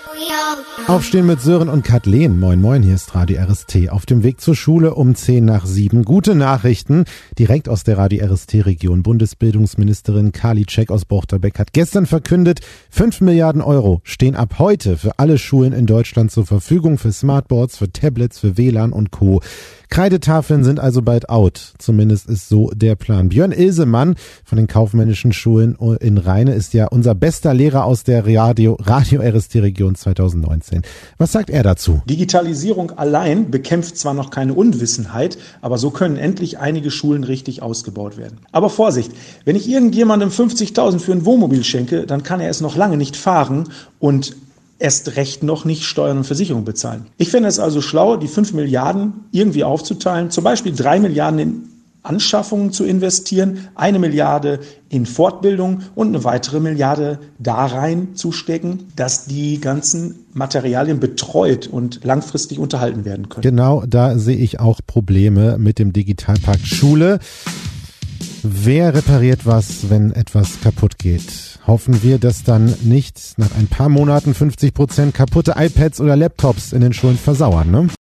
Aufstehen mit Sören und Kathleen. Moin moin, hier ist Radio RST. Auf dem Weg zur Schule um 6:10. Gute Nachrichten direkt aus der Radio RST-Region. Bundesbildungsministerin Karliczek aus Bochterbeck hat gestern verkündet, 5 Milliarden Euro stehen ab heute für alle Schulen in Deutschland zur Verfügung, für Smartboards, für Tablets, für WLAN und Co. Kreidetafeln sind also bald out. Zumindest ist so der Plan. Björn Ilsemann von den kaufmännischen Schulen in Rheine ist ja unser bester Lehrer aus der Radio RST-Region 2019. Was sagt er dazu? Digitalisierung allein bekämpft zwar noch keine Unwissenheit, aber so können endlich einige Schulen richtig ausgebaut werden. Aber Vorsicht, wenn ich irgendjemandem 50.000 für ein Wohnmobil schenke, dann kann er es noch lange nicht fahren und erst recht noch nicht Steuern und Versicherung bezahlen. Ich fände es also schlau, die 5 Milliarden irgendwie aufzuteilen, zum Beispiel 3 Milliarden in Anschaffungen zu investieren, 1 Milliarde in Fortbildung und eine weitere Milliarde da rein zu stecken, dass die ganzen Materialien betreut und langfristig unterhalten werden können. Genau, da sehe ich auch Probleme mit dem Digitalpakt Schule. Wer repariert was, wenn etwas kaputt geht? Hoffen wir, dass dann nicht nach ein paar Monaten 50% kaputte iPads oder Laptops in den Schulen versauern, ne?